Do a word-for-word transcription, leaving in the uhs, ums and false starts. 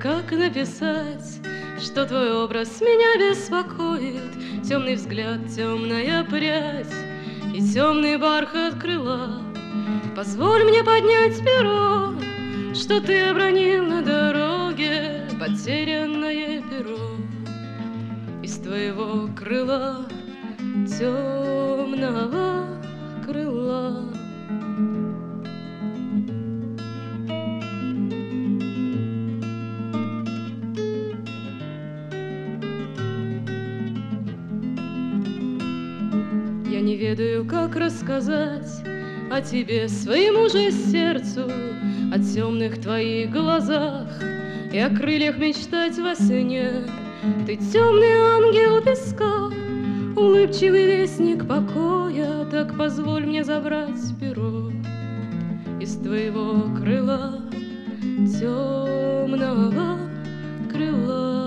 как написать, что твой образ меня беспокоит. Темный взгляд, темная прядь и темный бархат крыла. Позволь мне поднять перо, что ты обронил на дороге, потерянное перо из твоего крыла, темного крыла. Я не ведаю, как рассказать о тебе своему же сердцу, о темных твоих глазах и о крыльях мечтать во сне. Ты темный ангел песка, улыбчивый вестник покоя, так позволь мне забрать перо из твоего крыла, темного крыла.